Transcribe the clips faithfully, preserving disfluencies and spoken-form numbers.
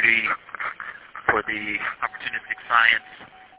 opportunity for the opportunistic science.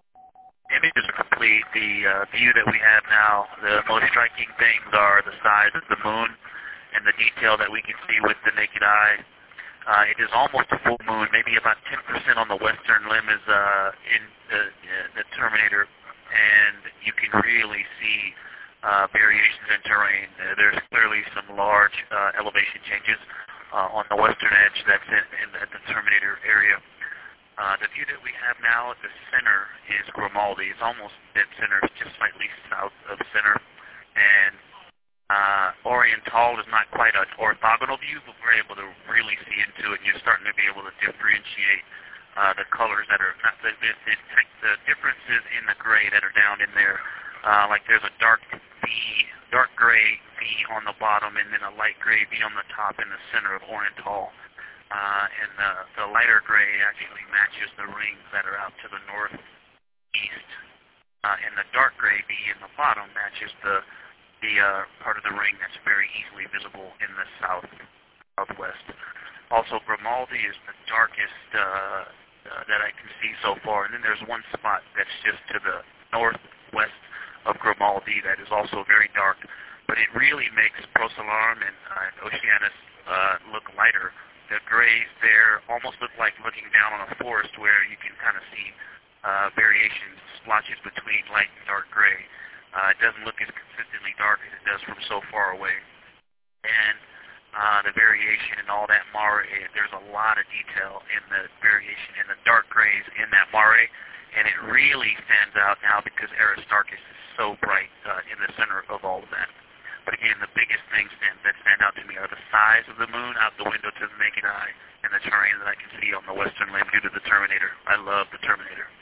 Images are complete. The uh, view that we have now, the most striking things are the size of the moon and the detail that we can see with the naked eye. Uh, it is almost a full moon. Maybe about ten percent on the western limb is uh, in the, uh, the Terminator, and you can really see uh, variations in terrain. Uh, there's clearly some large uh, elevation changes uh, on the western edge that's in, in the, the Terminator area. Uh, the view that we have now at the center is Grimaldi. It's almost dead center, just slightly south of center. And uh, Oriental is not quite an orthogonal view, but we're able to really see into it. You're starting to be able to differentiate uh, the colors that are, not the, the, the differences in the gray that are down in there. Uh, like there's a dark V, dark gray V on the bottom, and then a light gray V on the top in the center of Oriental. Uh, and the, the lighter gray actually matches the rings that are out to the northeast, uh, and the dark gray V in the bottom matches the the uh, part of the ring that's very easily visible in the south southwest. Also, Grimaldi is the darkest uh, uh, that I can see so far, and then there's one spot that's just to the northwest of Grimaldi that is also very dark, but it really makes Procellarum and uh, Oceanus uh, look lighter. The grays there almost look like looking down on a forest where you can kind of see uh, variations, splotches between light and dark gray. Uh, it doesn't look as consistently dark as it does from so far away. And uh, the variation and all that mare, there's a lot of detail in the variation in the dark grays in that mare, and it really stands out now because Aristarchus is so bright uh, in the center of all of that. But again, the biggest things that stand out to me are the size of the moon out the window to the naked eye and the terrain that I can see on the western limb due to the Terminator. I love the Terminator.